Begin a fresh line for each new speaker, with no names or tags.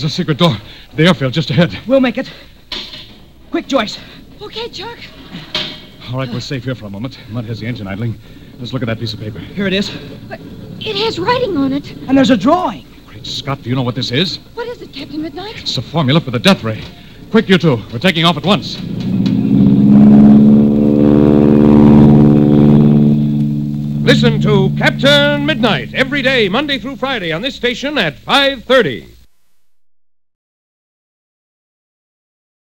There's a secret door to the airfield just ahead.
We'll make it. Quick, Joyce.
Okay, Chuck.
All right, we're safe here for a moment. Mud has the engine idling. Let's look at that piece of paper.
Here it is.
But it has writing on it.
And there's a drawing.
Great Scott, do you know what this is?
What is it, Captain Midnight?
It's a formula for the death ray. Quick, you two. We're taking off at once.
Listen to Captain Midnight every day, Monday through Friday, on this station at 5:30.